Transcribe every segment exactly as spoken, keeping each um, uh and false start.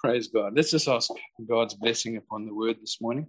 Praise God. Let's just ask God's blessing upon the word this morning.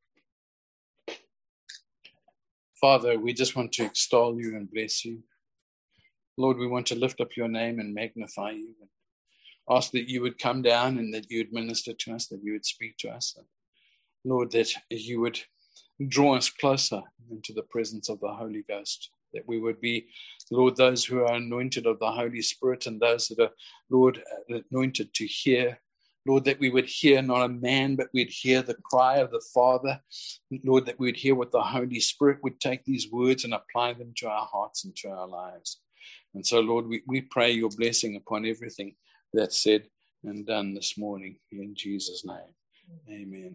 Father, we just want to extol you and bless you. Lord, we want to lift up your name and magnify you. And ask that you would come down and that you would minister to us, that you would speak to us. And Lord, that you would draw us closer into the presence of the Holy Ghost, that we would be, Lord, those who are anointed of the Holy Spirit and those that are, Lord, anointed to hear. Lord, that we would hear not a man, but we'd hear the cry of the Father. Lord, that we would hear what the Holy Spirit would take these words and apply them to our hearts and to our lives. And so, Lord, we, we pray your blessing upon everything that's said and done this morning in Jesus' name. Amen.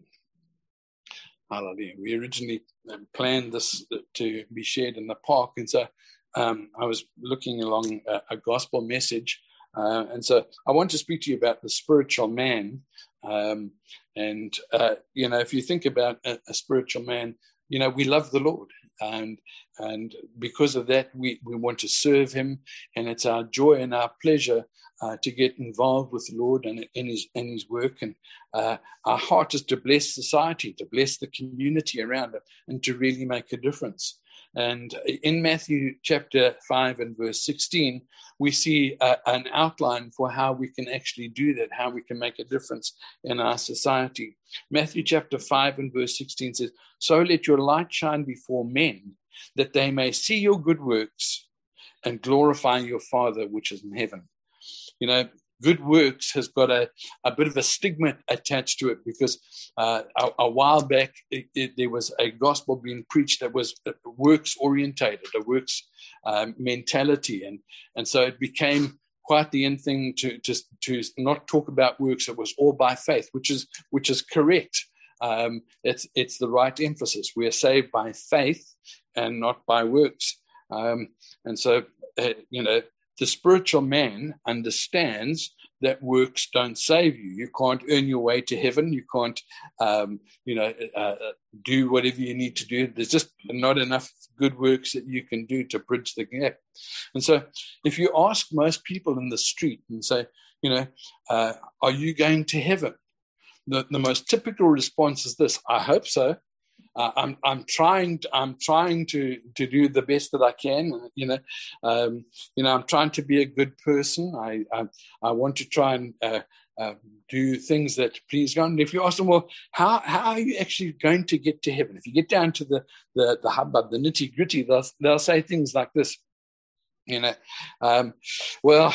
Hallelujah. We originally planned this to be shared in the park. And so um, I was looking along a, a gospel message. Uh, and so I want to speak to you about the spiritual man. Um, and, uh, you know, if you think about a, a spiritual man, you know, we love the Lord. And and because of that, we, we want to serve him. And it's our joy and our pleasure uh, to get involved with the Lord and in his, in his work. And uh, our heart is to bless society, to bless the community around it, and to really make a difference. And in Matthew chapter five and verse sixteen, we see uh, an outline for how we can actually do that, how we can make a difference in our society. Matthew chapter five and verse sixteen says, "So let your light shine before men, that they may see your good works and glorify your Father which is in heaven." You know, good works has got a, a bit of a stigma attached to it because uh, a, a while back it, it, there was a gospel being preached that was works orientated, a works um, mentality, and and so it became quite the in thing to to to not talk about works. It was all by faith, which is which is correct. Um, it's it's the right emphasis. We are saved by faith and not by works, um, and so uh, you know. The spiritual man understands that works don't save you. You can't earn your way to heaven. You can't, um, you know, uh, do whatever you need to do. There's just not enough good works that you can do to bridge the gap. And so if you ask most people in the street and say, you know, uh, are you going to heaven? The, the most typical response is this: I hope so. Uh, I'm I'm trying to, I'm trying to, to do the best that I can. You know, um, you know, I'm trying to be a good person. I I, I want to try and uh, uh, do things that please God. And if you ask them, well, how how are you actually going to get to heaven? If you get down to the the the hubbub, the nitty gritty, they'll they'll say things like this. You know, um, well,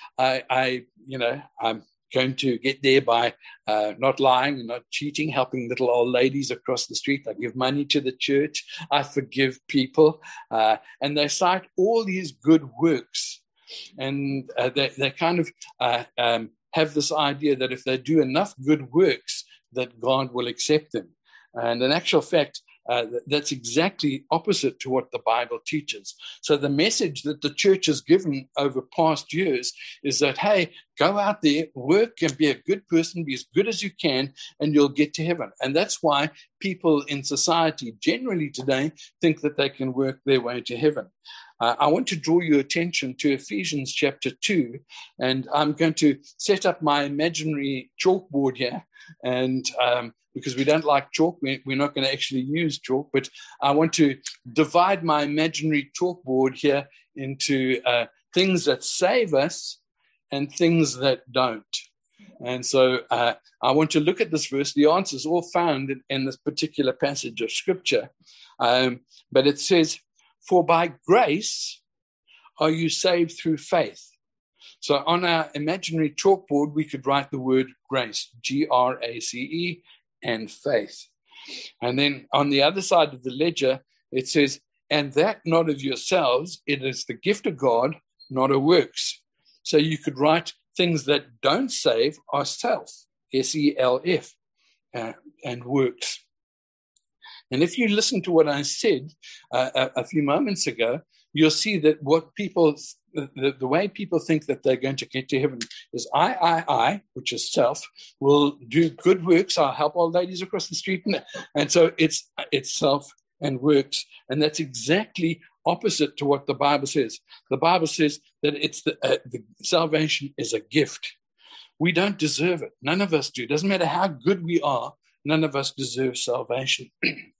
I I you know I'm going to get there by uh, not lying and not cheating, helping little old ladies across the street. I give money to the church. I forgive people. Uh, and they cite all these good works. And uh, they, they kind of uh, um, have this idea that if they do enough good works, that God will accept them. And in actual fact, Uh, that's exactly opposite to what the Bible teaches. So the message that the church has given over past years is that, hey, go out there, work and be a good person, be as good as you can, and you'll get to heaven. And that's why people in society generally today think that they can work their way to heaven. Uh, I want to draw your attention to Ephesians chapter two, and I'm going to set up my imaginary chalkboard here. And um, because we don't like chalk, we, we're not going to actually use chalk, but I want to divide my imaginary chalkboard here into uh, things that save us and things that don't. And so uh, I want to look at this verse. The answer is all found in, in this particular passage of Scripture. Um, but it says, "For by grace are you saved through faith." So on our imaginary chalkboard, we could write the word grace, G R A C E, and faith. And then on the other side of the ledger, it says, "And that not of yourselves, it is the gift of God, not of works." So you could write things that don't save are self, S E L F, uh, and works. And if you listen to what I said uh, a, a few moments ago, you'll see that what people, the, the way people think that they're going to get to heaven is I, I, I, which is self, will do good works. I'll help old ladies across the street. And, and so it's, it's self and works. And that's exactly opposite to what the Bible says. The Bible says that it's the, uh, the salvation is a gift. We don't deserve it. None of us do. It doesn't matter how good we are. None of us deserve salvation.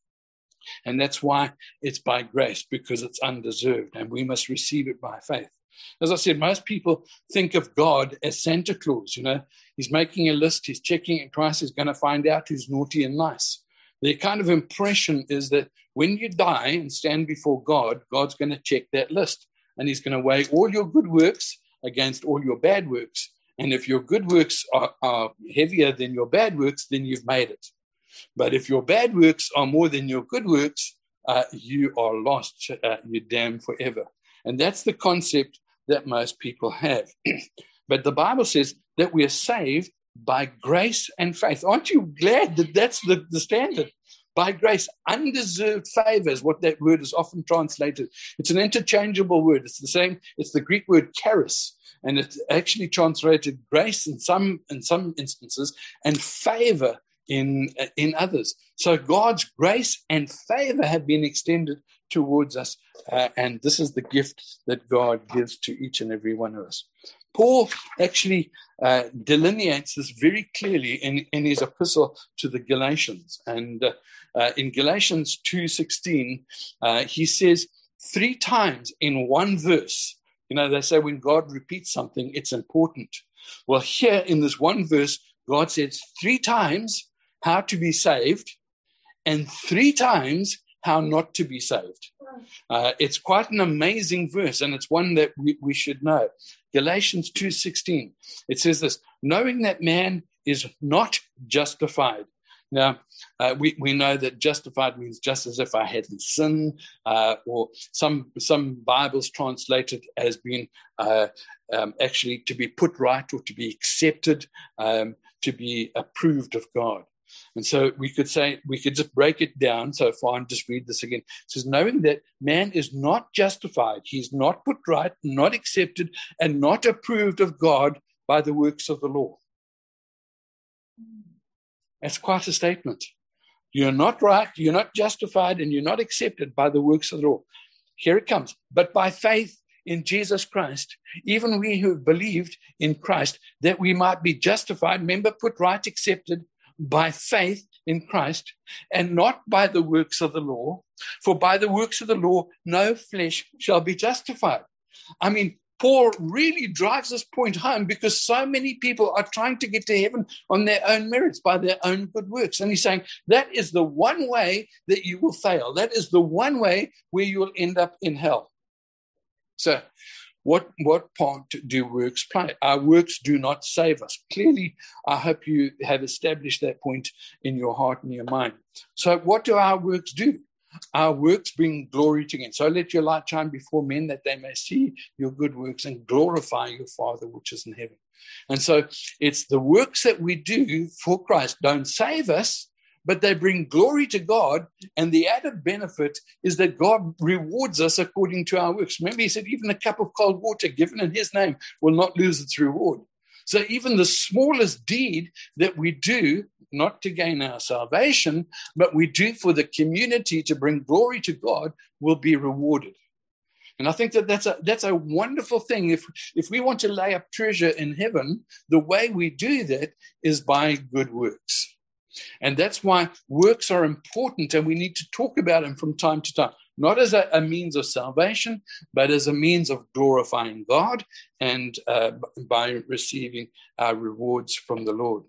And that's why it's by grace, because it's undeserved, and we must receive it by faith. As I said, most people think of God as Santa Claus. You know, he's making a list, he's checking it twice, he's going to find out who's naughty and nice. The kind of impression is that when you die and stand before God, God's going to check that list, and he's going to weigh all your good works against all your bad works. And if your good works are, are heavier than your bad works, then you've made it. But if your bad works are more than your good works, uh, you are lost, uh, you're damned forever. And that's the concept that most people have. But the Bible says that we are saved by grace and faith. Aren't you glad that that's the, the standard? By grace, undeserved favor is what that word is often translated. It's an interchangeable word. It's the same, it's the Greek word charis, and it's actually translated grace in some in some instances and favor in in others. So God's grace and favor have been extended towards us, uh, and this is the gift that God gives to each and every one of us. Paul actually uh, delineates this very clearly in, in his epistle to the Galatians. And uh, uh, in Galatians two sixteen, uh, he says three times in one verse, you know, they say when God repeats something, it's important. Well, here in this one verse, God says three times how to be saved and three times how not to be saved. Uh, it's quite an amazing verse, and it's one that we, we should know. Galatians two sixteen, it says this, knowing that man is not justified. Now, uh, we, we know that justified means just as if I hadn't sinned, uh, or some some Bibles translate it as being uh, um, actually to be put right or to be accepted, um, to be approved of God. And so we could say, we could just break it down so far and just read this again. It says, knowing that man is not justified, he's not put right, not accepted, and not approved of God by the works of the law. That's quite a statement. You're not right, you're not justified, and you're not accepted by the works of the law. Here it comes. But by faith in Jesus Christ, even we who believed in Christ, that we might be justified, remember, put right, accepted, by faith in Christ, and not by the works of the law, for by the works of the law no flesh shall be justified. I mean, Paul really drives this point home because so many people are trying to get to heaven on their own merits, by their own good works. And he's saying that is the one way that you will fail. That is the one way where you will end up in hell. So What what part do works play? Our works do not save us. Clearly, I hope you have established that point in your heart and your mind. So what do our works do? Our works bring glory to God. So let your light shine before men that they may see your good works and glorify your Father which is in heaven. And so it's the works that we do for Christ don't save us, but they bring glory to God, and the added benefit is that God rewards us according to our works. Remember, he said, even a cup of cold water given in his name will not lose its reward. So even the smallest deed that we do, not to gain our salvation, but we do for the community to bring glory to God, will be rewarded. And I think that that's a, that's a wonderful thing. If, if we want to lay up treasure in heaven, the way we do that is by good works. And that's why works are important, and we need to talk about them from time to time, not as a, a means of salvation, but as a means of glorifying God and uh, by receiving our rewards from the Lord.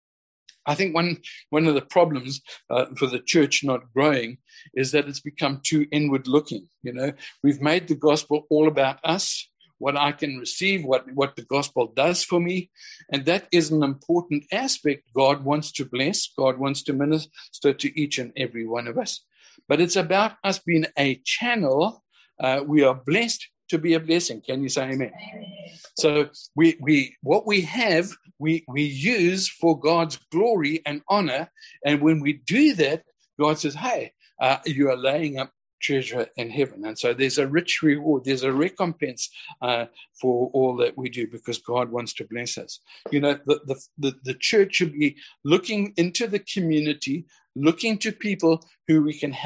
I think one, one of the problems uh, for the church not growing is that it's become too inward looking. You know, we've made the gospel all about us, what I can receive, what, what the gospel does for me. And that is an important aspect. God wants to bless, God wants to minister to each and every one of us. But it's about us being a channel. Uh, we are blessed to be a blessing. Can you say amen? Amen. So we we what we have, we, we use for God's glory and honor. And when we do that, God says, hey, uh, you are laying up treasure in heaven. And so there's a rich reward, there's a recompense uh, for all that we do, because God wants to bless us. You know, the, the, the, the church should be looking into the community, looking to people who we can help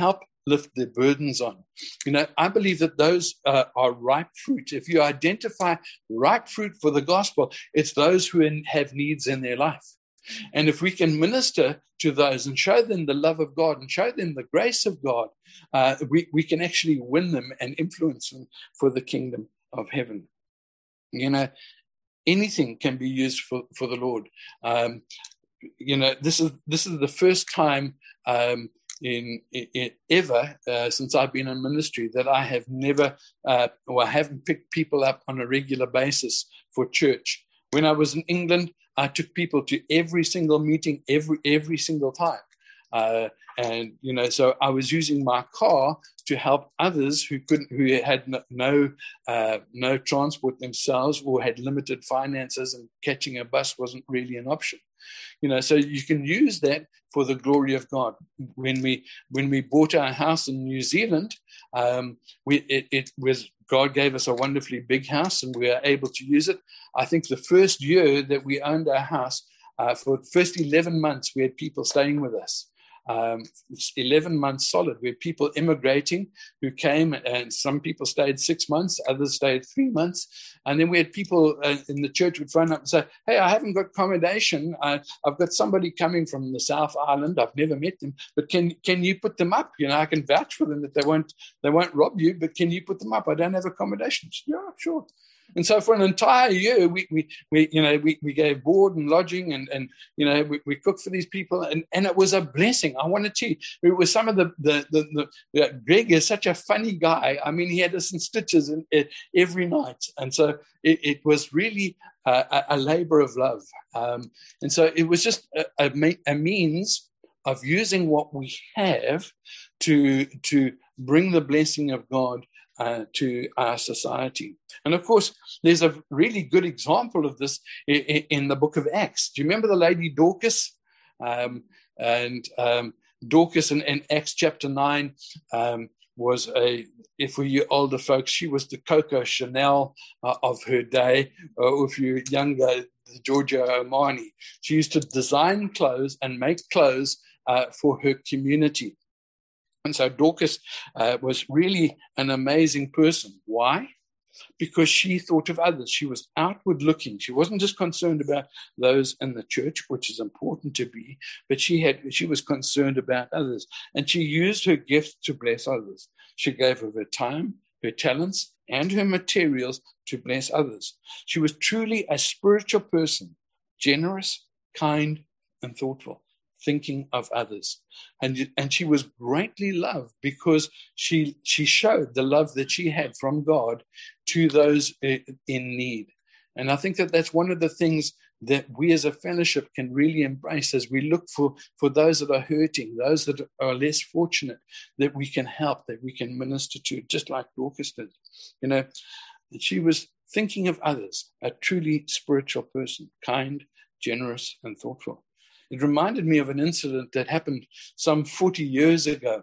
lift their burdens on. You know, I believe that those uh, are ripe fruit. If you identify ripe fruit for the gospel, it's those who in, have needs in their life. And if we can minister to those and show them the love of God and show them the grace of God, uh, we, we can actually win them and influence them for the kingdom of heaven. You know, anything can be used for, for the Lord. Um, you know, this is this is the first time um, in, in ever uh, since I've been in ministry that I have never, uh, or I haven't picked people up on a regular basis for church. When I was in England, I took people to every single meeting, every every single time. Uh, and, you know, so I was using my car to help others who couldn't, who had no no, uh, no transport themselves or had limited finances, and catching a bus wasn't really an option. You know, so you can use that for the glory of God. When we when we bought our house in New Zealand, um, we it, it was God gave us a wonderfully big house, and we were able to use it. I think the first year that we owned our house, uh, for the first eleven months, we had people staying with us. Um, eleven months solid. We had people immigrating who came, and some people stayed six months, others stayed three months. And then we had people uh, in the church would phone up and say, hey, I haven't got accommodation. Uh, I've got somebody coming from the South Island. I've never met them, but can can you put them up? You know, I can vouch for them that they won't they won't rob you, but can you put them up? I don't have accommodation. Yeah, sure. And so for an entire year, we, we, we you know, we, we gave board and lodging, and, and you know, we, we cooked for these people, and, and it was a blessing. I want to tell you, it was some of the, the, the, the, the Greg is such a funny guy. I mean, he had us in stitches in, in, every night. And so it, it was really a, a labor of love. Um, and so it was just a, a, a means of using what we have to, to bring the blessing of God Uh, to our society. And of course, there's a really good example of this in, in the book of Acts. Do you remember the lady Dorcas? Um, and um, Dorcas in, in Acts chapter nine um, was a, if we're you older folks, she was the Coco Chanel uh, of her day, or if you're younger, the Giorgio Armani. She used to design clothes and make clothes uh, for her community. And so Dorcas uh, was really an amazing person. Why? Because she thought of others. She was outward looking. She wasn't just concerned about those in the church, which is important to be, but she had she was concerned about others. And she used her gifts to bless others. She gave of her time, her talents, and her materials to bless others. She was truly a spiritual person, generous, kind, and thoughtful, thinking of others. And, and she was greatly loved because she, she showed the love that she had from God to those in need. And I think that that's one of the things that we as a fellowship can really embrace as we look for, for those that are hurting, those that are less fortunate, that we can help, that we can minister to, just like Dorcas did. You know, she was thinking of others, a truly spiritual person, kind, generous, and thoughtful. It reminded me of an incident that happened some forty years ago,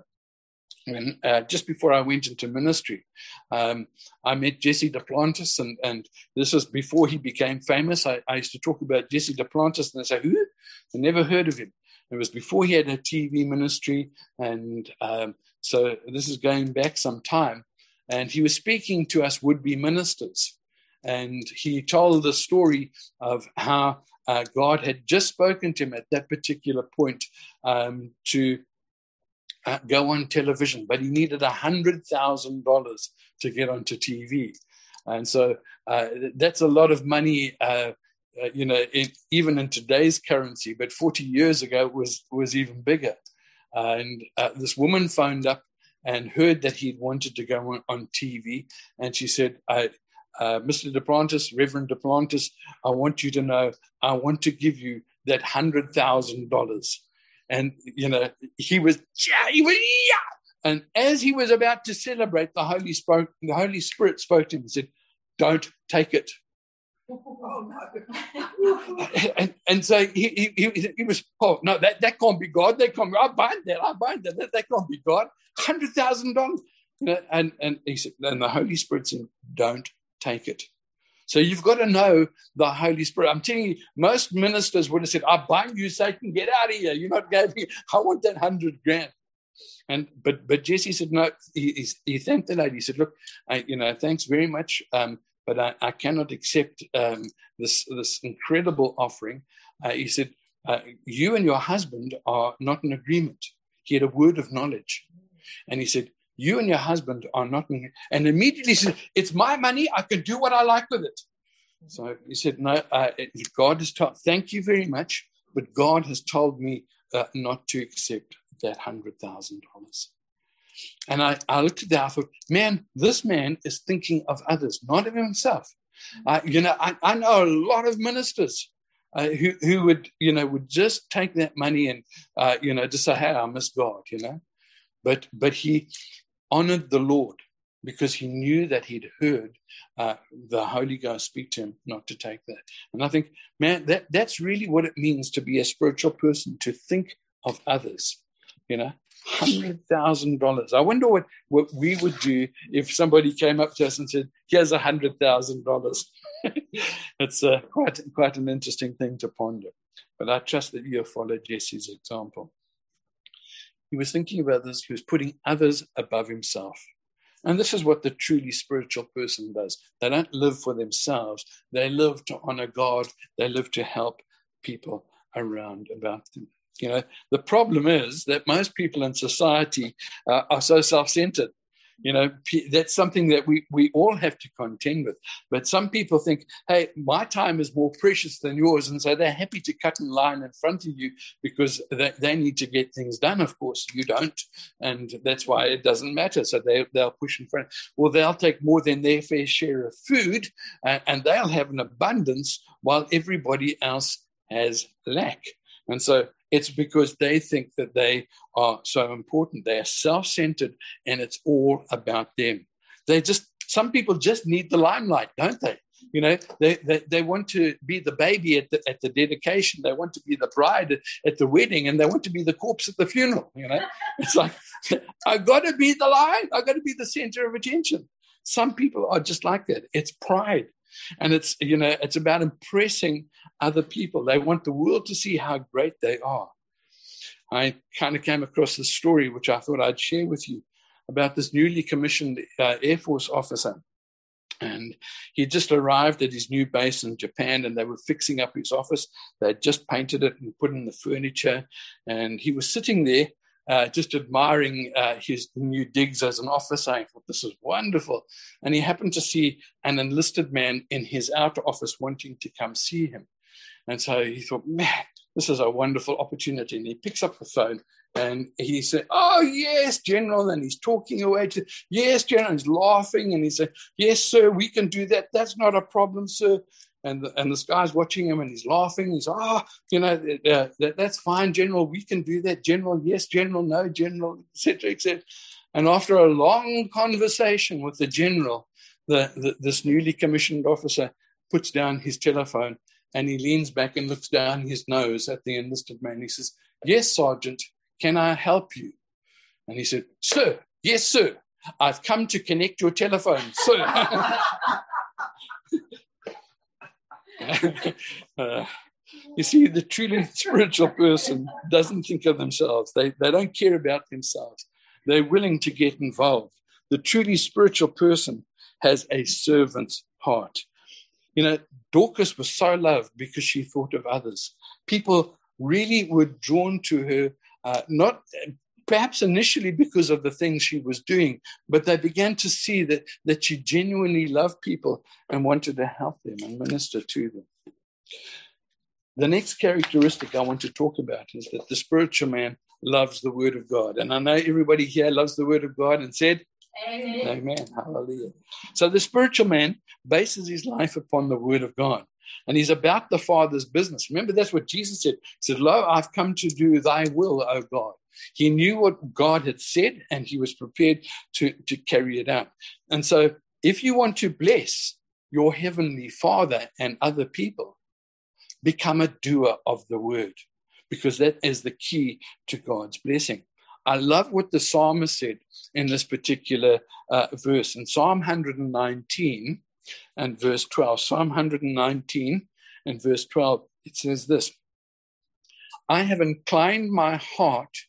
when uh, just before I went into ministry. Um, I met Jesse Duplantis, and, and this was before he became famous. I, I used to talk about Jesse Duplantis, and I say, who? I never heard of him. It was before he had a T V ministry, and um, so this is going back some time. And he was speaking to us would-be ministers, and he told the story of how Uh, God had just spoken to him at that particular point um, to uh, go on television, but he needed one hundred thousand dollars to get onto T V. And so uh, that's a lot of money, uh, uh, you know, in, even in today's currency, but forty years ago it was, was even bigger. Uh, and uh, this woman phoned up and heard that he'd wanted to go on, on T V, and she said, I Uh, Mister Duplantis, Reverend Duplantis, I want you to know, I want to give you that one hundred thousand dollars. And, you know, he was, yeah, he was, yeah. And as he was about to celebrate, the Holy, spoke, the Holy Spirit spoke to him and said, don't take it. and, and so he, he, he was, oh, no, that, that can't be God. That can't be, I bind that, I bind that, that, that can't be God. one hundred thousand dollars. You know, and, and, he said, and the Holy Spirit said, don't take it. So you've got to know the Holy Spirit. I'm telling you, most ministers would have said, I bind you, Satan, get out of here. You're not going to, I want that hundred grand. And but but Jesse said no. He, he, he thanked the lady. He said, "Look, I, you know, thanks very much, um, but I, I cannot accept um, this this incredible offering." Uh, he said, uh, "You and your husband are not in agreement." He had a word of knowledge, and he said, "You and your husband are not in." And immediately he said, "It's my money. I can do what I like with it." So he said, "No, uh, God has told. Thank you very much, but God has told me uh, not to accept that hundred thousand dollars." And I, I looked at that. I thought, man, this man is thinking of others, not of himself. Uh, you know, I, I know a lot of ministers uh, who who would you know would just take that money and uh, you know just say, "Hey, I miss God," you know. But but he honored the Lord because he knew that he'd heard uh, the Holy Ghost speak to him not to take that. And I think, man, that that's really what it means to be a spiritual person, to think of others. You know, one hundred thousand dollars. I wonder what, what we would do if somebody came up to us and said, "Here's one hundred thousand dollars." It's uh, quite, quite an interesting thing to ponder. But I trust that you'll follow Jesse's example. He was thinking of others. He was putting others above himself. And this is what the truly spiritual person does. They don't live for themselves. They live to honor God. They live to help people around about them. You know, the problem is that most people in society uh, are so self-centered. You know, that's something that we, we all have to contend with. But some people think, hey, my time is more precious than yours. And so they're happy to cut in line in front of you because they, they need to get things done. Of course, you don't. And that's why it doesn't matter. So they, they'll push in front. Well, they'll take more than their fair share of food uh, and they'll have an abundance while everybody else has lack. And so it's because they think that they are so important. They are self-centered, and it's all about them. They just, some people just need the limelight, don't they? You know, they they, they want to be the baby at the, at the dedication. They want to be the bride at, at the wedding, and they want to be the corpse at the funeral. You know, it's like, I've got to be the lion. I've got to be the center of attention. Some people are just like that. It's pride. And it's, you know, it's about impressing other people. They want the world to see how great they are. I kind of came across this story, which I thought I'd share with you, about this newly commissioned uh, Air Force officer. And he just arrived at his new base in Japan, and they were fixing up his office. They had just painted it and put in the furniture. And he was sitting there Uh, just admiring uh, his new digs as an officer. I thought, this is wonderful. And he happened to see an enlisted man in his outer office wanting to come see him. And so he thought, man, this is a wonderful opportunity. And he picks up the phone and he said, "Oh, yes, General." And he's talking away to, "Yes, General." And he's laughing. And he said, "Yes, sir, we can do that. That's not a problem, sir." And, the, and this guy's watching him and he's laughing. He's, "Oh, you know, uh, that, that's fine, General. We can do that, General. Yes, General. No, General," et cetera, et cetera. And after a long conversation with the General, the, the, this newly commissioned officer puts down his telephone and he leans back and looks down his nose at the enlisted man. He says, "Yes, Sergeant, can I help you?" And he said, "Sir, yes, sir. I've come to connect your telephone, sir." uh, you see, the truly spiritual person doesn't think of themselves. They, they don't care about themselves. They're willing to get involved. The truly spiritual person has a servant's heart. You know, Dorcas was so loved because she thought of others. People really were drawn to her, uh, not perhaps initially because of the things she was doing, but they began to see that, that she genuinely loved people and wanted to help them and minister to them. The next characteristic I want to talk about is that the spiritual man loves the word of God. And I know everybody here loves the word of God and said, Amen. Amen. Hallelujah. So the spiritual man bases his life upon the word of God. And he's about the Father's business. Remember, that's what Jesus said. He said, "Lo, I've come to do thy will, O God." He knew what God had said, and he was prepared to, to carry it out. And so if you want to bless your heavenly Father and other people, become a doer of the word, because that is the key to God's blessing. I love what the psalmist said in this particular uh, verse. In Psalm one nineteen and verse twelve, Psalm one nineteen and verse twelve, it says this: "I have inclined my heart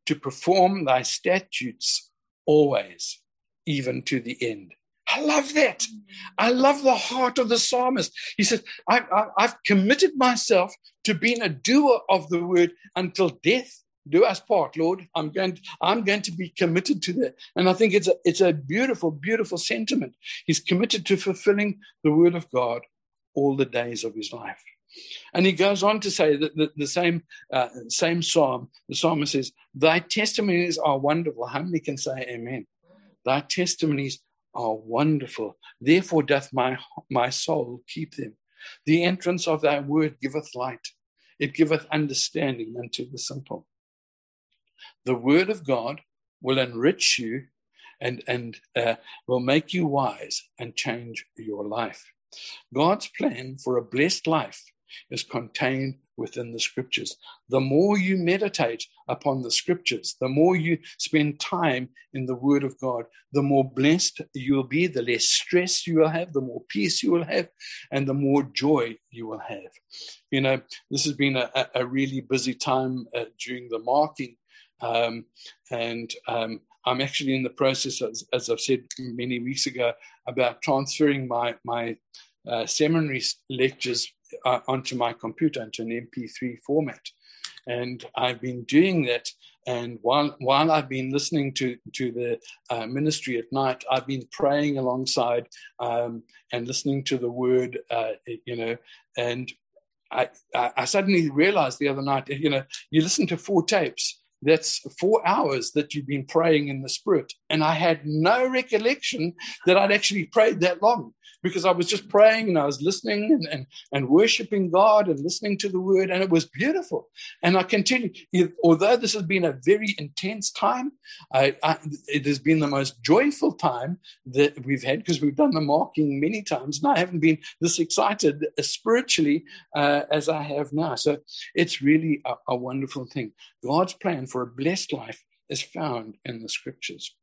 to perform thy statutes always, even to the end. I love that. I love the heart of the psalmist. He says, I, I, I've committed myself to being a doer of the word until death do us part, Lord. I'm going to, I'm going to be committed to that. And I think it's a, it's a beautiful, beautiful sentiment. He's committed to fulfilling the word of God all the days of his life. And he goes on to say that the, the same uh, same psalm, the psalmist says, thy testimonies are wonderful. How many can say amen? Thy testimonies are wonderful. Therefore doth my, my soul keep them. The entrance of thy word giveth light. It giveth understanding unto the simple. The word of God will enrich you and, and uh, will make you wise and change your life. God's plan for a blessed life is contained within the scriptures. The more you meditate upon the scriptures, the more you spend time in the word of God, the more blessed you will be, the less stress you will have, the more peace you will have, and the more joy you will have. You know, this has been a, a really busy time uh, during the marking, um, and um, I'm actually in the process, as, as I've said many weeks ago, about transferring my, my uh, seminary lectures Uh, onto my computer, into an M P three format. And I've been doing that. And while while I've been listening to, to the uh, ministry at night, I've been praying alongside um, and listening to the word, uh, you know, and I, I suddenly realized the other night, you know, you listen to four tapes, that's four hours that you've been praying in the Spirit. And I had no recollection that I'd actually prayed that long, because I was just praying and I was listening and, and, and worshiping God and listening to the word, and it was beautiful. And I continue, although this has been a very intense time, I, I, it has been the most joyful time that we've had, because we've done the marking many times, and I haven't been this excited spiritually uh, as I have now. So it's really a, a wonderful thing. God's plan for a blessed life is found in the scriptures.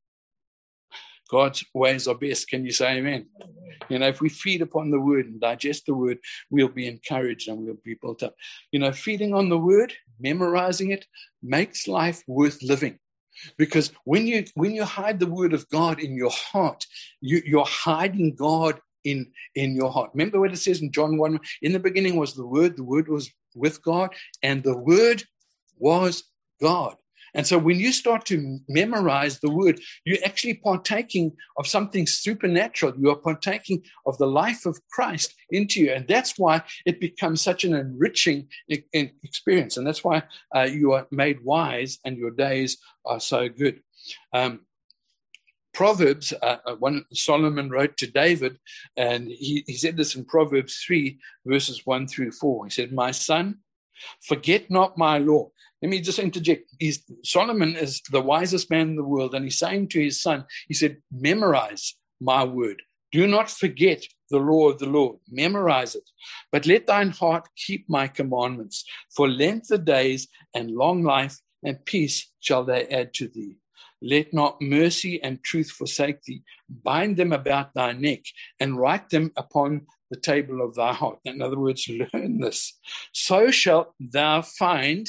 God's ways are best. Can you say amen? You know, if we feed upon the word and digest the word, we'll be encouraged and we'll be built up. You know, feeding on the word, memorizing it, makes life worth living. Because when you when you hide the word of God in your heart, you, you're hiding God in, in your heart. Remember what it says in John one, in the beginning was the word, the word was with God, and the word was God. And so when you start to memorize the word, you're actually partaking of something supernatural. You are partaking of the life of Christ into you. And that's why it becomes such an enriching experience. And that's why uh, you are made wise and your days are so good. Um, Proverbs, uh, one Solomon wrote to David, and he, he said this in Proverbs three, verses one through four. He said, my son, forget not my law. Let me just interject. He's, Solomon is the wisest man in the world, and he's saying to his son, he said, memorize my word. Do not forget the law of the Lord. Memorize it. But let thine heart keep my commandments. For length of days and long life and peace shall they add to thee. Let not mercy and truth forsake thee. Bind them about thy neck and write them upon the table of thy heart. In other words, learn this. So shalt thou find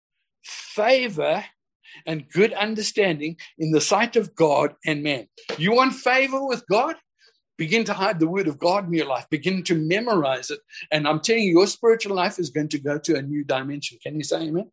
favor and good understanding in the sight of God and man. You want favor with God? Begin to hide the word of God in your life. Begin to memorize it. And I'm telling you, your spiritual life is going to go to a new dimension. Can you say amen?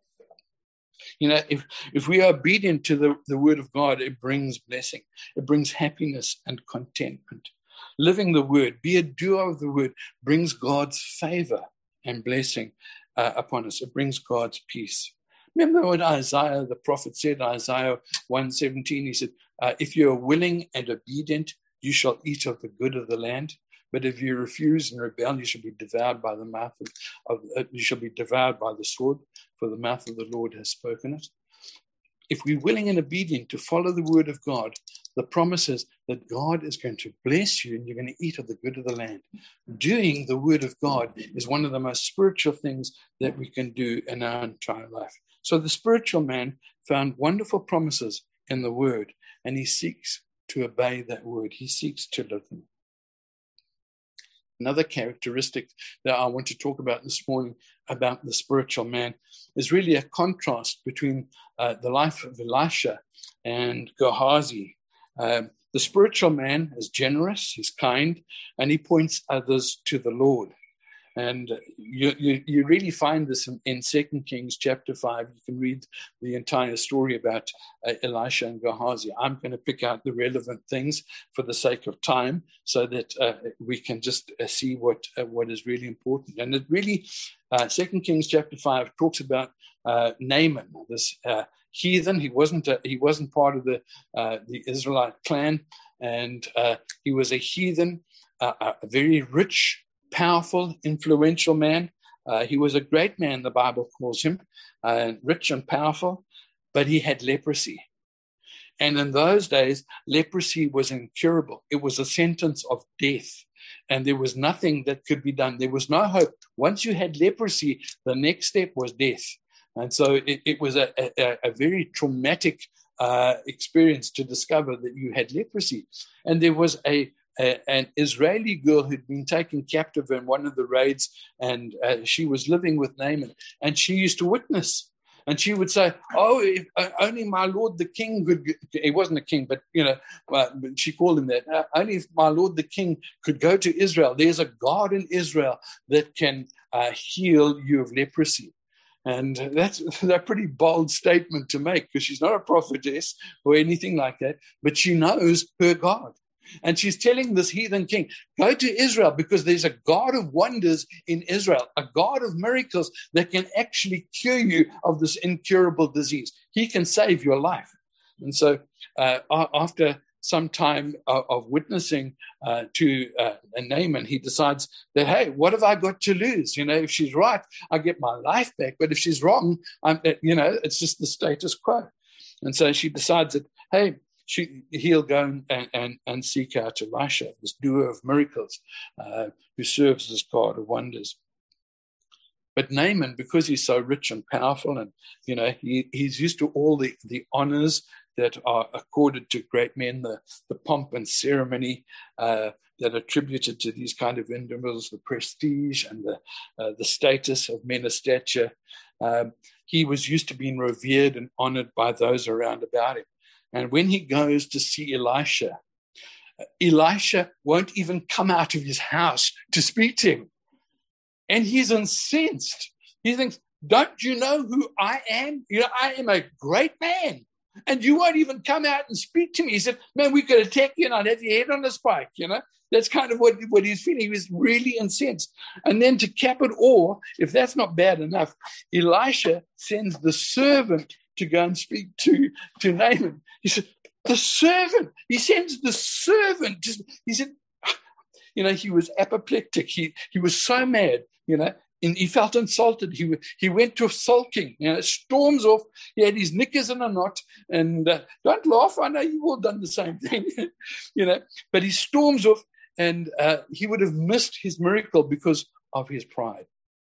You know, if, if we are obedient to the, the word of God, it brings blessing. It brings happiness and contentment. Living the word, be a doer of the word, brings God's favor and blessing uh, upon us. It brings God's peace. Remember what Isaiah, the prophet, said, Isaiah one seventeen, he said, uh, if you are willing and obedient, you shall eat of the good of the land. But if you refuse and rebel, you shall be devoured by the mouth of, of uh, you shall be devoured by the sword, for the mouth of the Lord has spoken it. If we're willing and obedient to follow the word of God, the promise is that God is going to bless you and you're going to eat of the good of the land. Doing the word of God is one of the most spiritual things that we can do in our entire life. So the spiritual man found wonderful promises in the word, and he seeks to obey that word. He seeks to live them. Another characteristic that I want to talk about this morning about the spiritual man is really a contrast between uh, the life of Elisha and Gehazi. Um, the spiritual man is generous, he's kind, and he points others to the Lord. And you, you, you really find this in, in Second Kings chapter five. You can read the entire story about uh, Elisha and Gehazi. I'm going to pick out the relevant things for the sake of time so that uh, we can just uh, see what uh, what is really important. And it really, uh, Second Kings chapter five talks about uh, Naaman, this uh, heathen. He wasn't a, he wasn't part of the uh, the Israelite clan, and uh, he was a heathen, uh, a very rich, powerful, influential man. Uh, he was a great man, the Bible calls him, uh, rich and powerful, but he had leprosy. And in those days, leprosy was incurable. It was a sentence of death, and there was nothing that could be done. There was no hope. Once you had leprosy, the next step was death. And so it, it was a, a, a very traumatic uh, experience to discover that you had leprosy. And there was a Uh, an Israeli girl who'd been taken captive in one of the raids, and uh, she was living with Naaman, and she used to witness, and she would say, oh, if, uh, only my Lord the king could, he wasn't a king, but, you know, uh, she called him that, uh, only if my Lord the king could go to Israel. There's a God in Israel that can uh, heal you of leprosy. And that's a pretty bold statement to make, because she's not a prophetess or anything like that, but she knows her God. And she's telling this heathen king, go to Israel, because there's a God of wonders in Israel, a God of miracles that can actually cure you of this incurable disease. He can save your life. And so uh, after some time of, of witnessing uh, to uh, Naaman, he decides that, hey, what have I got to lose? You know, if she's right, I get my life back. But if she's wrong, I'm, you know, it's just the status quo. And so she decides that, hey, She, he'll go and, and, and seek out Elisha, this doer of miracles, uh, who serves as God of wonders. But Naaman, because he's so rich and powerful, and, you know, he, he's used to all the, the honors that are accorded to great men, the, the pomp and ceremony uh, that are attributed to these kind of individuals, the prestige and the, uh, the status of men of stature. Um, he was used to being revered and honored by those around about him. And when he goes to see Elisha, Elisha won't even come out of his house to speak to him. And he's incensed. He thinks, don't you know who I am? You know, I am a great man. And you won't even come out and speak to me. He said, man, we could attack you and I'd have your head on a spike, you know. That's kind of what, what he's feeling. He was really incensed. And then to cap it all, if that's not bad enough, Elisha sends the servant to go and speak to, to Naaman. He said, the servant, he sends the servant. Just, he said, you know, he was apoplectic. He, he was so mad, you know, and he felt insulted. He, he went to sulking, you know, storms off. He had his knickers in a knot. And uh, don't laugh, I know you've all done the same thing, you know, but he storms off, and uh, he would have missed his miracle because of his pride.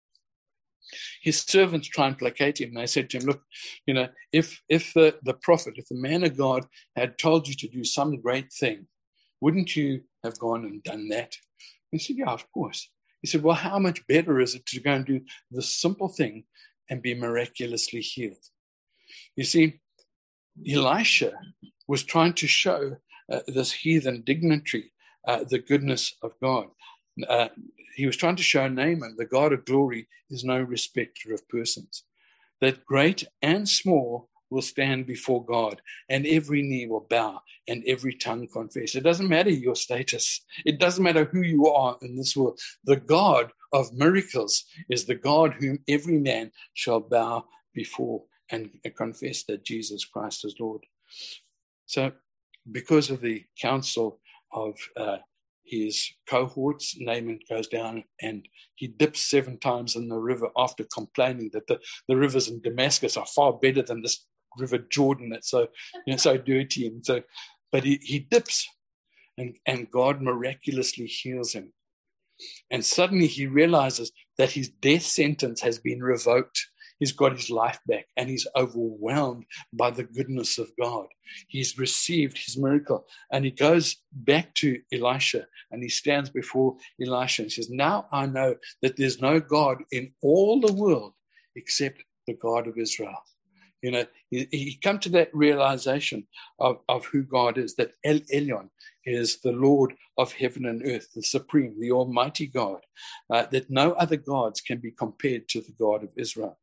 His servants try and placate him. They said to him, look, you know, if if the, the prophet, if the man of God had told you to do some great thing, wouldn't you have gone and done that? He said, yeah, of course. He said, well, how much better is it to go and do the simple thing and be miraculously healed? You see, Elisha was trying to show uh, this heathen dignitary uh, the goodness of God. Uh, he was trying to show Naaman, the God of glory is no respecter of persons, that great and small will stand before God, and every knee will bow and every tongue confess. It doesn't matter your status. It doesn't matter who you are in this world. The God of miracles is the God whom every man shall bow before and confess that Jesus Christ is Lord. So because of the counsel of uh, his cohorts, Naaman goes down and he dips seven times in the river after complaining that the, the rivers in Damascus are far better than this river Jordan that's so, you know, so dirty. And so, but he, he dips, and, and God miraculously heals him. And suddenly he realizes that his death sentence has been revoked. he's got his life back, and he's overwhelmed by the goodness of God. He's received his miracle, and he goes back to Elisha, and he stands before Elisha and says, now I know that there's no God in all the world except the God of Israel. You know, he, he come to that realization of, of who God is, that El Elyon is the Lord of heaven and earth, the supreme, the almighty God, uh, that no other gods can be compared to the God of Israel.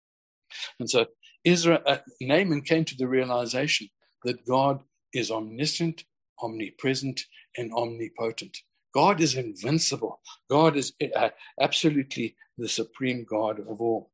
And so Israel, uh, Naaman came to the realization that God is omniscient, omnipresent, and omnipotent. God is invincible. God is uh, absolutely the supreme God of all.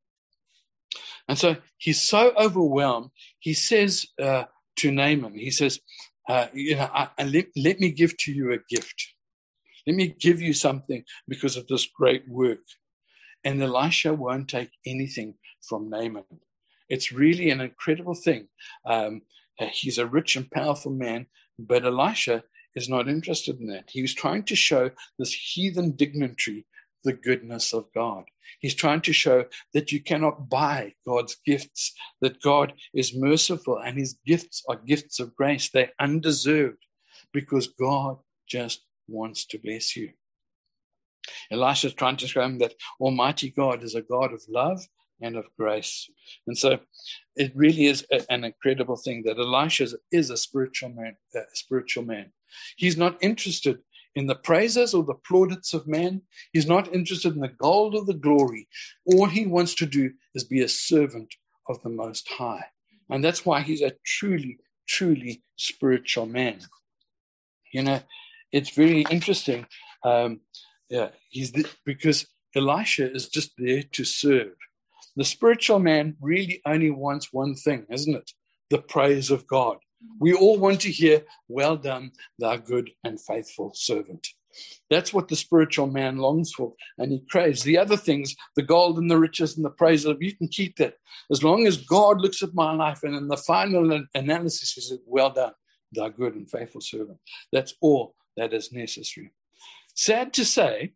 And so he's so overwhelmed, he says uh, to Naaman, he says, uh, you know, I, I let, let me give to you a gift. Let me give you something because of this great work. And Elisha won't take anything from Naaman. It's really an incredible thing. Um, he's a rich and powerful man, but Elisha is not interested in that. He was trying to show this heathen dignitary the goodness of God. He's trying to show that you cannot buy God's gifts, that God is merciful and his gifts are gifts of grace. They're undeserved because God just wants to bless you. Elisha is trying to show him that Almighty God is a God of love and of grace. And so it really is a, an incredible thing that Elisha is a spiritual man, a spiritual man. He's not interested in the praises or the plaudits of man. He's not interested in the gold or the glory. All he wants to do is be a servant of the Most High. And that's why he's a truly, truly spiritual man. You know, it's very interesting. Um, yeah, he's the, because Elisha is just there to serve. The spiritual man really only wants one thing, isn't it? The praise of God. We all want to hear, well done, thou good and faithful servant. That's what the spiritual man longs for, and he craves. The other things, the gold and the riches and the praise, you can keep that. As long as God looks at my life and in the final analysis, he says, well done, thou good and faithful servant. That's all that is necessary. Sad to say,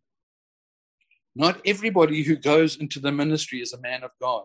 not everybody who goes into the ministry is a man of God.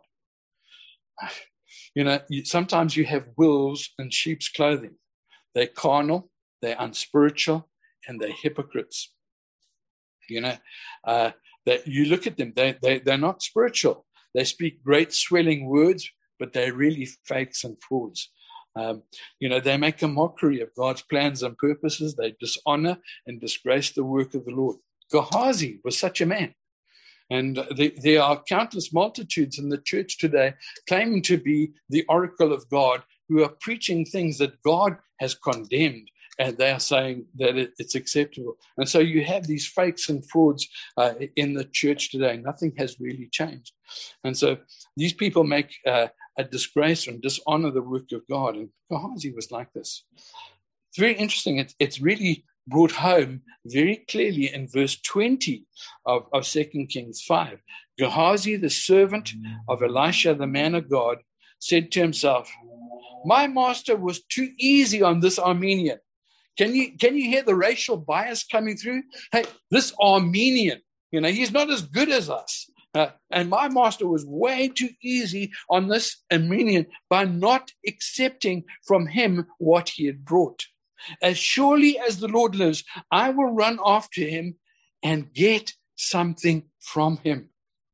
You know, sometimes you have wolves in sheep's clothing. They're carnal, they're unspiritual, and they're hypocrites. You know, uh, that you look at them, they, they, they're not spiritual. They speak great swelling words, but they're really fakes and frauds. Um, you know, they make a mockery of God's plans and purposes. They dishonor and disgrace the work of the Lord. Gehazi was such a man. And the, there are countless multitudes in the church today claiming to be the oracle of God who are preaching things that God has condemned, and they are saying that it, it's acceptable. And so you have these fakes and frauds uh, in the church today. Nothing has really changed. And so these people make uh, a disgrace and dishonor the work of God. And Gehazi was like this. It's very interesting. It's, it's really brought home very clearly in verse twenty of, of Second Kings five. Gehazi, the servant of Elisha, the man of God, said to himself, my master was too easy on this Armenian. Can you, can you hear the racial bias coming through? Hey, this Armenian, you know, he's not as good as us. Uh, and my master was way too easy on this Armenian by not accepting from him what he had brought. As surely as the Lord lives, I will run after him and get something from him.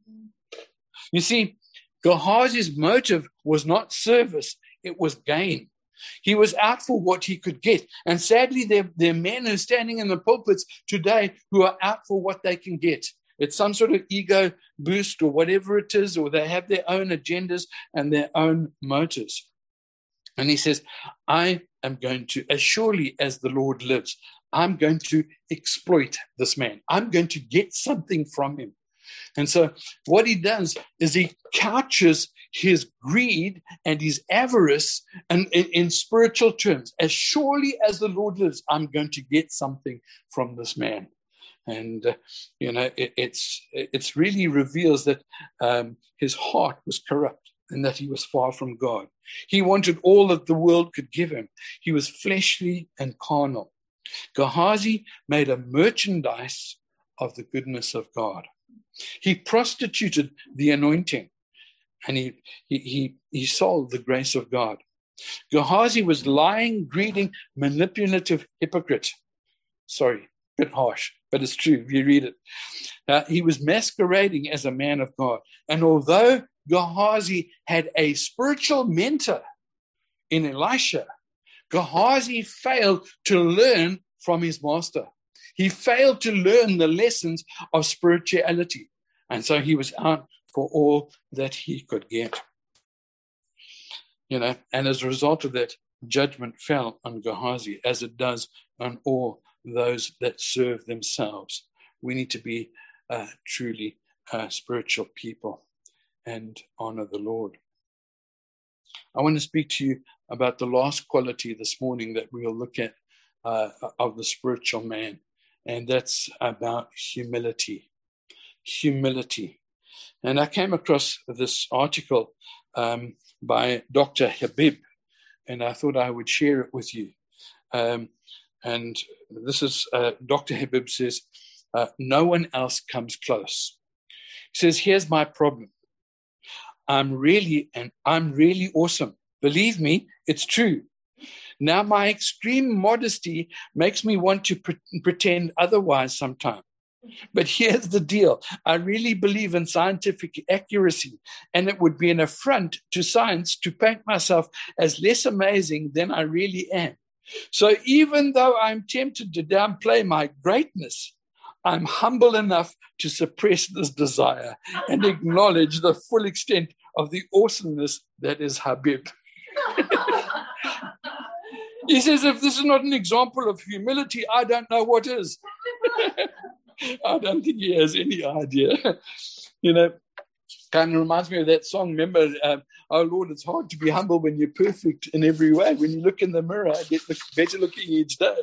You see, Gehazi's motive was not service, it was gain. He was out for what he could get. And sadly, there, there are men who are standing in the pulpits today who are out for what they can get. It's some sort of ego boost or whatever it is, or they have their own agendas and their own motives. And he says, I am going to, as surely as the Lord lives, I'm going to exploit this man. I'm going to get something from him. And so what he does is he couches his greed and his avarice in, in, in spiritual terms. As surely as the Lord lives, I'm going to get something from this man. And, uh, you know, it, it's it's really reveals that um, his heart was corrupt and that he was far from God. He wanted all that the world could give him. He was fleshly and carnal. Gehazi made a merchandise of the goodness of God. He prostituted the anointing. and he, he, he, he sold the grace of God. Gehazi was lying, greedy, manipulative hypocrite. Sorry, a bit harsh, but it's true if you read it. Uh, he was masquerading as a man of God. And although Gehazi had a spiritual mentor in Elisha, Gehazi failed to learn from his master. He failed to learn the lessons of spirituality. And so he was out for all that he could get. You know, and as a result of that, judgment fell on Gehazi, as it does on all those that serve themselves. We need to be uh, truly uh, spiritual people and honor the Lord. I want to speak to you about the last quality this morning that we'll look at uh, of the spiritual man, and that's about humility. Humility. And I came across this article um, by Doctor Habib, and I thought I would share it with you. Um, and this is, uh, Doctor Habib says, uh, no one else comes close. He says, here's my problem. I'm really, and I'm really awesome. Believe me, it's true. Now my extreme modesty makes me want to pre- pretend otherwise sometimes. But here's the deal. I really believe in scientific accuracy, and it would be an affront to science to paint myself as less amazing than I really am. So even though I'm tempted to downplay my greatness, I'm humble enough to suppress this desire and acknowledge the full extent of the awesomeness that is Habib. He says, if this is not an example of humility, I don't know what is. I don't think he has any idea. You know, kind of reminds me of that song. Remember, um, oh Lord, it's hard to be humble when you're perfect in every way. When you look in the mirror, I get better looking each day.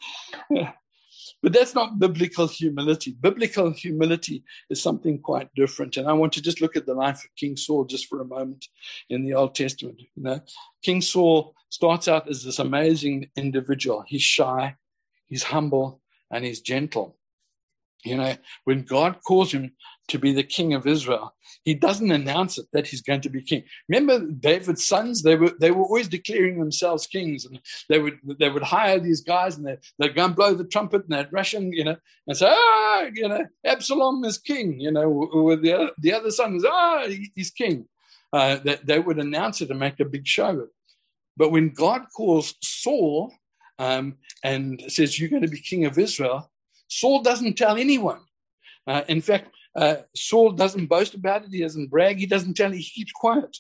But that's not biblical humility. Biblical humility is something quite different. And I want to just look at the life of King Saul just for a moment in the Old Testament. You know, King Saul starts out as this amazing individual. He's shy, he's humble, and he's gentle. You know, when God calls him to be the king of Israel, he doesn't announce it that he's going to be king. Remember David's sons? They were they were always declaring themselves kings, and they would they would hire these guys, and they, they'd go and blow the trumpet, and they'd rush in, you know, and say, ah, you know, Absalom is king, you know, or the other, the other son is, ah, he's king. Uh, that they would announce it and make a big show of it. But when God calls Saul um, and says, you're going to be king of Israel, Saul doesn't tell anyone. Uh, in fact, uh, Saul doesn't boast about it. He doesn't brag. He doesn't tell. He keeps quiet.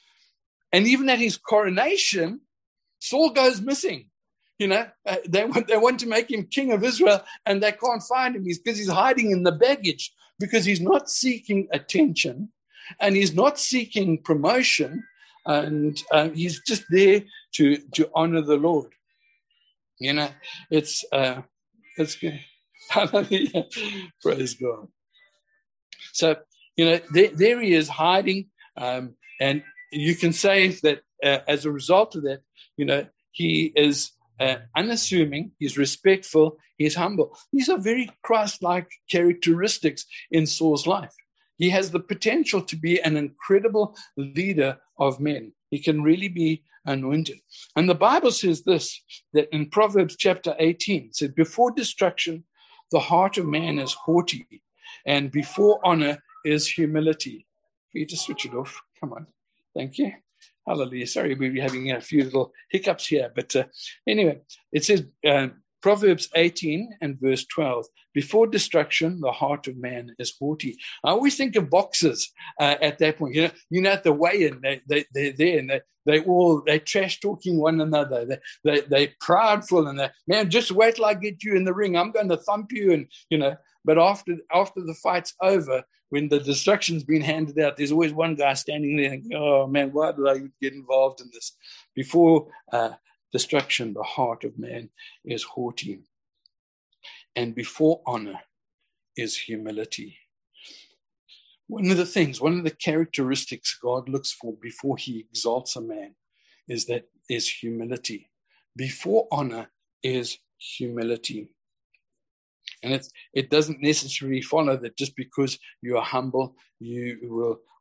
And even at his coronation, Saul goes missing. You know, uh, they want they want to make him king of Israel, and they can't find him. He's because he's hiding in the baggage, because he's not seeking attention, and he's not seeking promotion, and uh, he's just there to to honor the Lord. You know, it's uh, it's good. Hallelujah. Praise God. So, you know, there, there he is hiding. Um, and you can say that uh, as a result of that, you know, he is uh, unassuming, he's respectful, he's humble. These are very Christ-like characteristics in Saul's life. He has the potential to be an incredible leader of men. He can really be anointed. And the Bible says this, that in Proverbs chapter eighteen, it said, before destruction, the heart of man is haughty, and before honor is humility. Can you just switch it off? Come on. Thank you. Hallelujah. Sorry, we're having a few little hiccups here. But uh, anyway, it says, uh, Proverbs eighteen and verse twelve, before destruction, the heart of man is haughty. I always think of boxers uh, at that point. You know, you know, at the weigh-in, they, they, they're there and they, they all, they trash talking one another. They, they, they're proudful and they, man, just wait till I get you in the ring. I'm going to thump you. And, you know, but after, after the fight's over, when the destruction's been handed out, there's always one guy standing there and, oh man, why did I get involved in this? Before uh, destruction, the heart of man is haughty, and before honor is humility. One of the things, one of the characteristics God looks for before he exalts a man is that is humility. Before honor is humility. And it's, it doesn't necessarily follow that just because you are humble, you will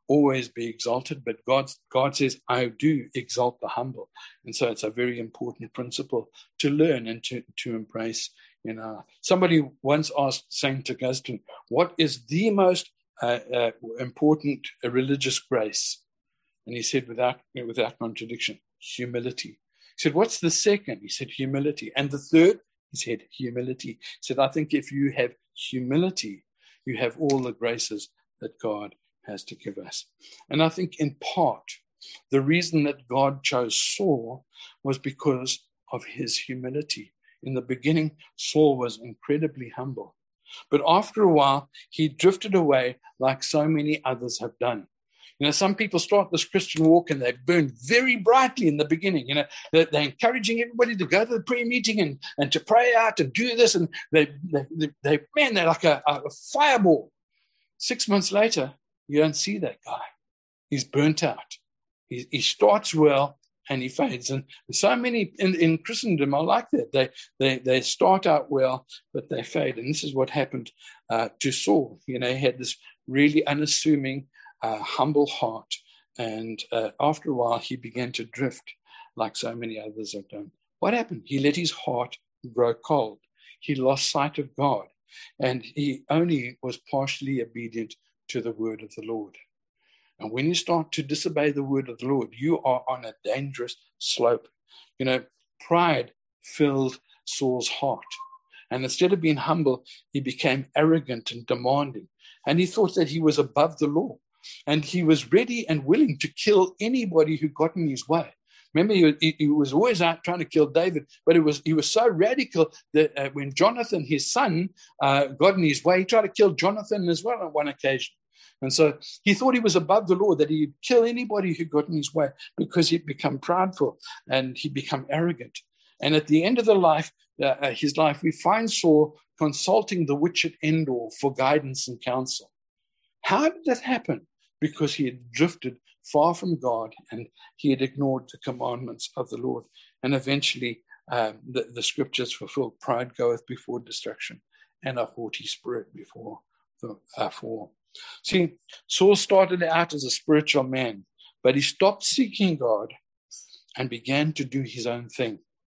always be exalted, but God, God says, I do exalt the humble. And so it's a very important principle to learn and to, to embrace. You know, somebody once asked Saint Augustine, what is the most uh, uh, important uh, religious grace? And he said, without, without contradiction, humility. He said, what's the second? He said, humility. And the third? He said, humility. He said, I think if you have humility, you have all the graces that God has to give us. And I think in part, the reason that God chose Saul was because of his humility. In the beginning, Saul was incredibly humble. But after a while, he drifted away like so many others have done. You know, some people start this Christian walk and they burn very brightly in the beginning. You know, they're, they're encouraging everybody to go to the prayer meeting and, and to pray out and do this. And they, they, they, they man, they're like a, a fireball. Six months later, you don't see that guy. He's burnt out. He, he starts well and he fades. And so many in, in Christendom are like that. They, they, they start out well, but they fade. And this is what happened uh, to Saul. You know, he had this really unassuming, Uh, humble heart, and uh, after a while he began to drift like so many others have done. What happened? He let his heart grow cold. He lost sight of God, and he only was partially obedient to the word of the Lord. And when you start to disobey the word of the Lord, you are on a dangerous slope. You know, pride filled Saul's heart, and instead of being humble, he became arrogant and demanding, and he thought that he was above the law. And he was ready and willing to kill anybody who got in his way. Remember, he, he was always out trying to kill David, but it was he was so radical that uh, when Jonathan, his son, uh, got in his way, he tried to kill Jonathan as well on one occasion. And so he thought he was above the law, that he'd kill anybody who got in his way because he'd become prideful and he'd become arrogant. And at the end of the life, uh, his life, we find Saul consulting the witch at Endor for guidance and counsel. How did that happen? Because he had drifted far from God and he had ignored the commandments of the Lord. And eventually um, the, the scriptures fulfilled, pride goeth before destruction and a haughty spirit before the uh, fall. See, Saul started out as a spiritual man, but he stopped seeking God and began to do his own thing.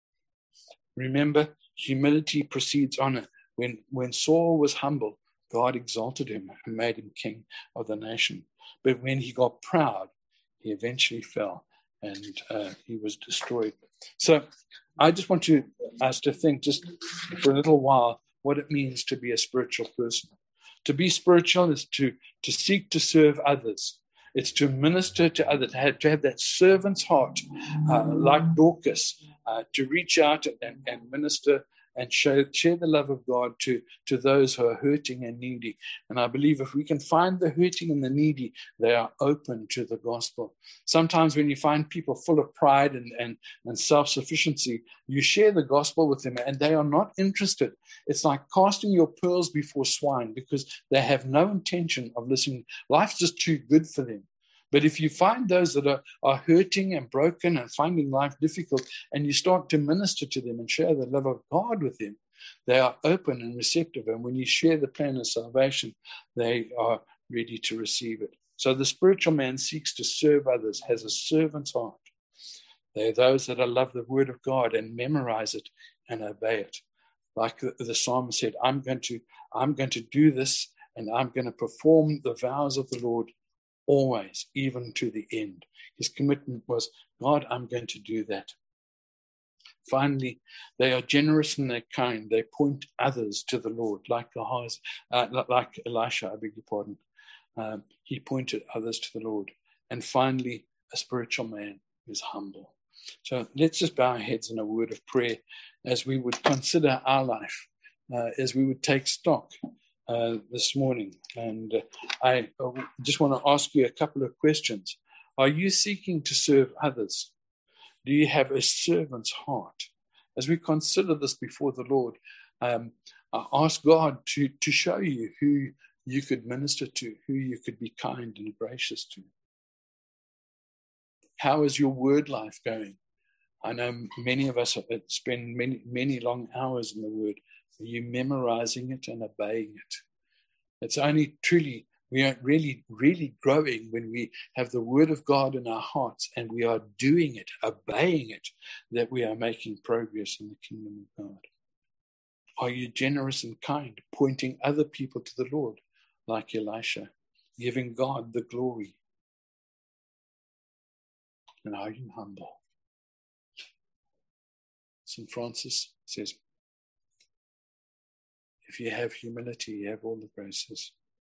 Remember, humility precedes honor. When, when Saul was humble, God exalted him and made him king of the nation. But when he got proud, he eventually fell and uh, he was destroyed. So I just want you, us to think just for a little while what it means to be a spiritual person. To be spiritual is to, to seek to serve others. It's to minister to others, to have, to have that servant's heart, uh, like Dorcas, uh, to reach out and, and minister and show, share the love of God to, to those who are hurting and needy. And I believe if we can find the hurting and the needy, they are open to the gospel. Sometimes when you find people full of pride and, and, and self-sufficiency, you share the gospel with them and they are not interested. It's like casting your pearls before swine because they have no intention of listening. Life's just too good for them. But if you find those that are, are hurting and broken and finding life difficult, and you start to minister to them and share the love of God with them, they are open and receptive. And when you share the plan of salvation, they are ready to receive it. So the spiritual man seeks to serve others, has a servant's heart. They are those that love the word of God and memorize it and obey it. Like the, the psalmist said, I'm going to, I'm going to do this, and I'm going to perform the vows of the Lord always, even to the end. His commitment was, God, I'm going to do that. Finally, they are generous and they're kind. They point others to the Lord, like Gehazi, uh, like Elisha, I beg your pardon. Um, he pointed others to the Lord. And finally, a spiritual man is humble. So let's just bow our heads in a word of prayer as we would consider our life, uh, as we would take stock Uh, this morning. And uh, I uh, just want to ask you a couple of questions. Are you seeking to serve others? Do you have a servant's heart? As we consider this before the Lord, um, I ask God to, to show you who you could minister to, who you could be kind and gracious to. How is your word life going? I know many of us spend many, many long hours in the word. Are you memorizing it and obeying it? It's only truly We are really, really growing when we have the word of God in our hearts and we are doing it, obeying it, that we are making progress in the kingdom of God. Are you generous and kind, pointing other people to the Lord like Elisha, giving God the glory? And are you humble? Saint Francis says, if you have humility, you have all the graces.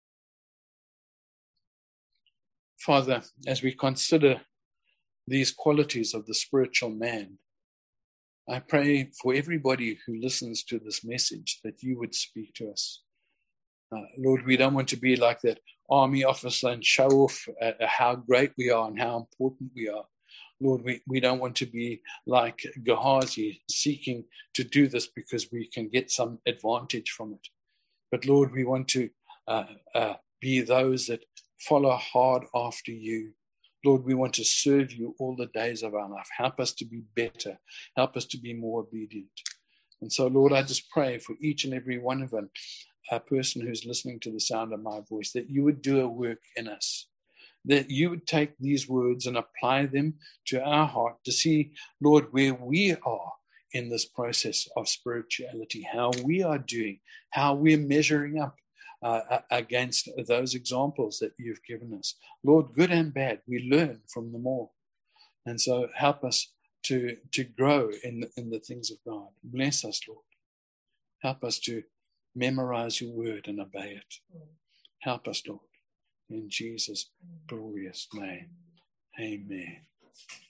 Father, as we consider these qualities of the spiritual man, I pray for everybody who listens to this message that you would speak to us. Uh, Lord, we don't want to be like that army officer and show off uh, how great we are and how important we are. Lord, we, we don't want to be like Gehazi, seeking to do this because we can get some advantage from it. But Lord, we want to uh, uh, be those that follow hard after you. Lord, we want to serve you all the days of our life. Help us to be better. Help us to be more obedient. And so, Lord, I just pray for each and every one of them, a person who's listening to the sound of my voice, that you would do a work in us, that you would take these words and apply them to our heart to see, Lord, where we are in this process of spirituality, how we are doing, how we're measuring up uh, against those examples that you've given us. Lord, good and bad, we learn from them all. And so help us to, to grow in the, in the things of God. Bless us, Lord. Help us to memorize your word and obey it. Help us, Lord. In Jesus' glorious name. Amen.